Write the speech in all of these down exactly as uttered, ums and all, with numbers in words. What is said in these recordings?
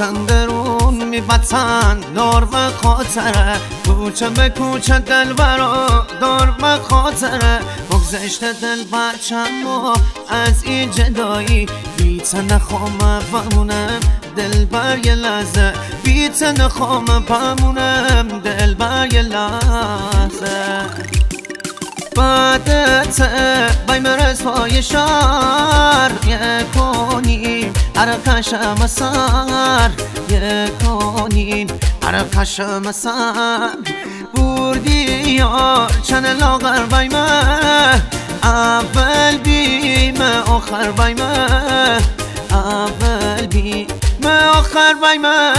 باتن درون میبتن دار و خاطره کوچه به کوچه دل برا دار و خاطره بگذشته دل بچم و از این جدایی بیته نخوامه بمونم دل بر یه لحظه بیته نخوامه بمونم دل بر یه لحظه بعدت بایم رسوای شهر یکونیم عرقشم سر یکونیم عرقشم سر بردی یار چند لاغر بایمه اول بیمه آخر بایمه اول بیمه آخر بایمه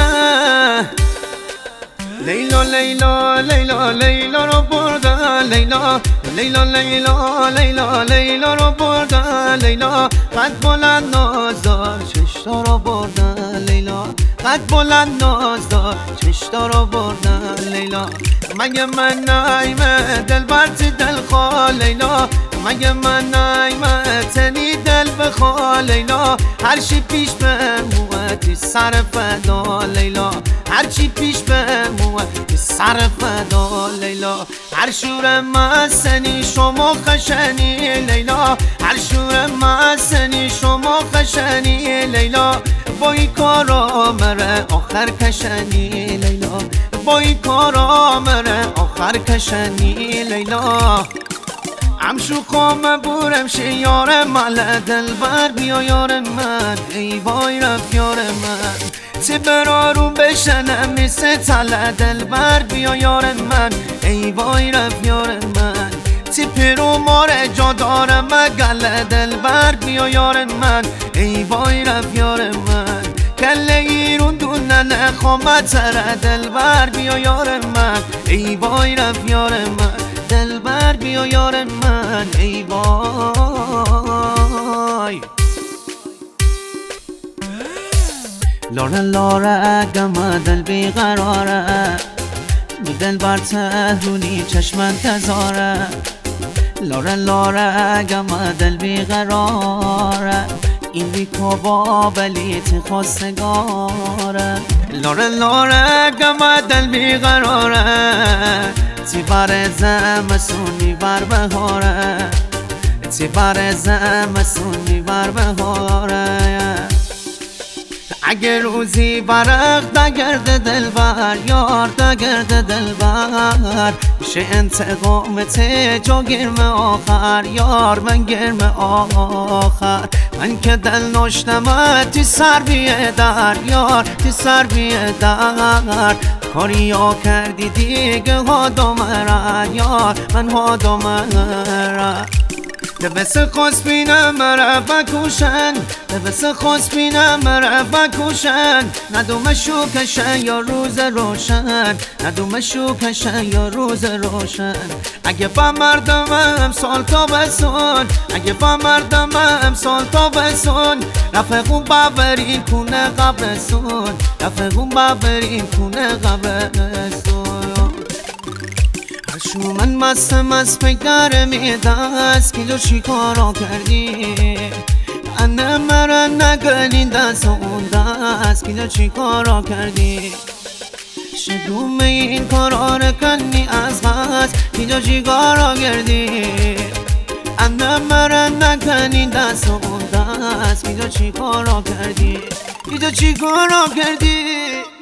لیلا لیلا لیلا لیلا رو بردن لیلا لیلا لیلا لیلا لیلا رو بردن لیلا قد بلند نازدار چشتا رو بردن لیلا قد بلند نازدار چشتا رو بردن لیلا مگه من نایمه دل برتی دل خواه لیلا مگه من نایمه تنی دل بخواه لیلا هرچی پیش به موتی سر فدا لیلا هرچی پیش به موتی سر فدا لیلا هر شور مسنی شما خشنی لیلا هر شور مسنی شما خشنی لیلا با این کارا مره آخر کشنی لیلا با این کارا مره آخر کشنی لیلا همشو قام بورم شه یار من دل بر بیا یار من ای وای رفت یار من تی برارون بشنم مثل تله دل بر بیا یار من ای وای رفت یار من تی پیرو ماره جا دارم گله دل بر بیا یار من ای وای رفت یار من کله ایرون دونه نخوامه تره دل بر بیا یار من ای وای رفت یار من دل بر بیا یار من ای وای لاره لاره گمه دل بیقراره دل بر تهرونی چشمن تزاره لاره لاره گمه دل بیقراره این بیکو بابلی تی خواستگاره لاره لاره گمه دل بیقراره تی بر زمستونی بر بهاره تی بر زمستونی بر بهاره اگه روزی برق دگرد دل بر یار دگرد دل بر میشه انتقام ته جا گرم آخر یار من گرم آخر من که دل نشتم تی سر بیه در یار تی سر بیه در کاری ها کردی دیگه ها دامرد یار من ها دامرد دبس خواست بینم مره بکوشن دبس خواست بینم مره بکوشن ندوم شو کشن یا روز روشن ندوم شو کشن یا روز روشن اگه با مردم امسال تا بسون اگه با مردم امسال تا بسون رفقون ببرین کنه قبرسون رفقون ببرین کنه قبرسون شو من مست مست فکر میدست که جو چی کارا کردی انه مرا نگلین دست اون دست که جو چی کارا کردی شدوم این کارا رکنی از غست که جو چی کارا کردی انه مرا نگلین دست اون دست که جو چی کارا کردی که جو چی کارا کردی